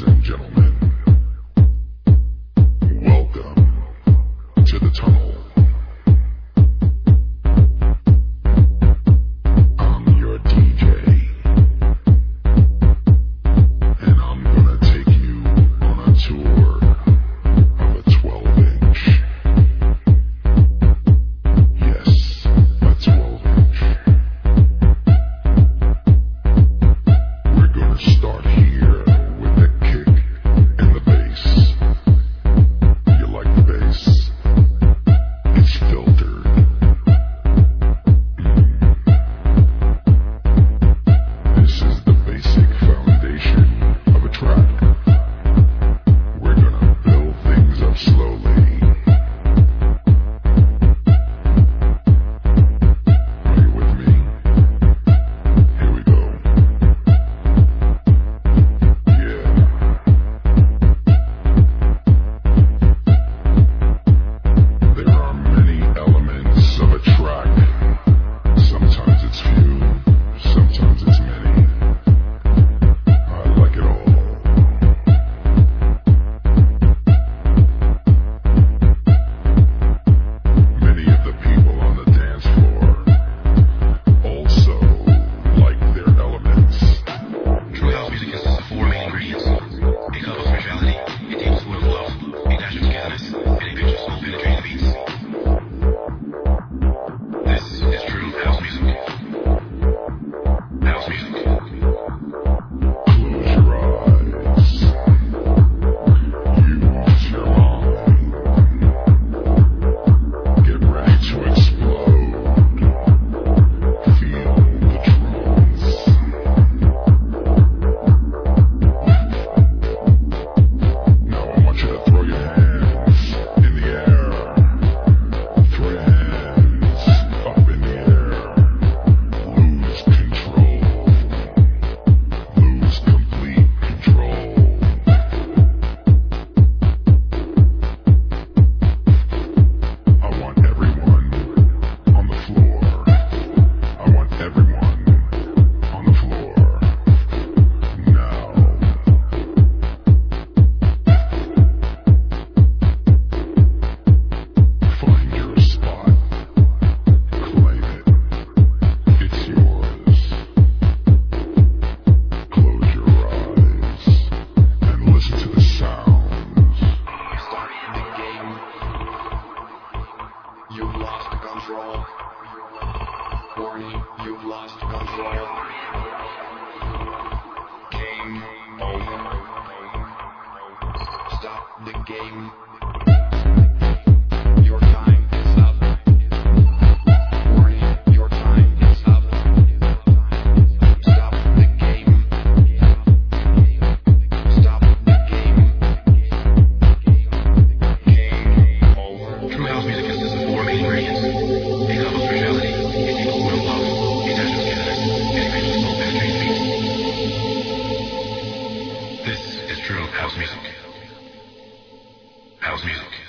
and gentlemen, welcome to the tunnel. I'm your DJ, and I'm gonna take you on a tour of a 12-inch. Yes, a 12-inch. We're gonna start here with the kick and the bass. You like the bass? It's filtered. This is the basic foundation of a track. We're gonna build things up slowly. Are you with me? Here we go. Yeah. There are many elements of a track. Sometimes it's few, sometimes it's many. I like it all. Many of the people on the dance floor also like their elements. True house music consists of four main ingredients: a cup of spirituality, a tablespoon of love, a dash of togetherness, and a pinch of soul penetrating beats. This is true house music. House music. Close your eyes. Use your mind. Get ready to explode. Feel the drums. Now I want you to throw your hands in the air. Throw your hands up in the air. Lose control. Lose complete control. I want everyone on the floor. I want everyone on the floor. Now. Find your spot. Claim it. It's yours. Close your eyes and listen to the sounds. Start the game. You've lost control. Warning, you've lost control. Game over. Stop the game. Your time is up. Warning, your time is up. Stop the game. Stop the game. Game over. True house music consists of four main ingredients: a cup of spirituality, a tablespoon of love, a dash of togetherness, and a pinch of soul penetrating beats. This is true house music. House music.